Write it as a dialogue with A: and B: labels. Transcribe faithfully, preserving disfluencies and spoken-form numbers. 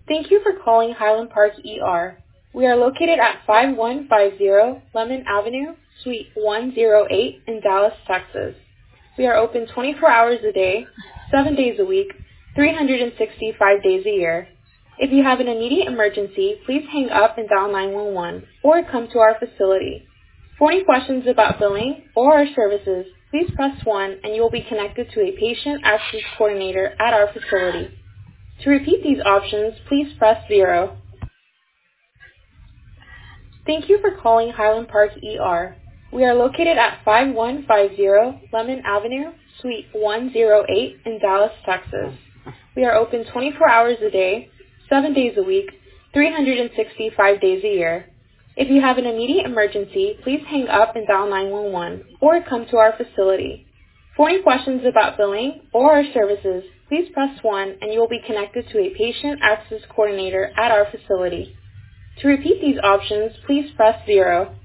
A: Thank you for calling Highland Park E R. We are located at five one five zero Lemon Avenue, Suite one oh eight in Dallas, Texas. We are open twenty-four hours a day, seven days a week, three hundred sixty-five days a year. If you have an immediate emergency, please hang up and dial nine one one or come to our facility. For any questions about billing or our services, please press one and you will be connected to a patient access coordinator at our facility. To repeat these options, please press zero. Thank you for calling Highland Park E R. We are located at five one five zero Lemon Avenue, Suite one oh eight in Dallas, Texas. We are open twenty-four hours a day, seven days a week, three hundred sixty-five days a year. If you have an immediate emergency, please hang up and dial nine one one or come to our facility. For any questions about billing or our services, please press one and you will be connected to a patient access coordinator at our facility. To repeat these options, please press zero.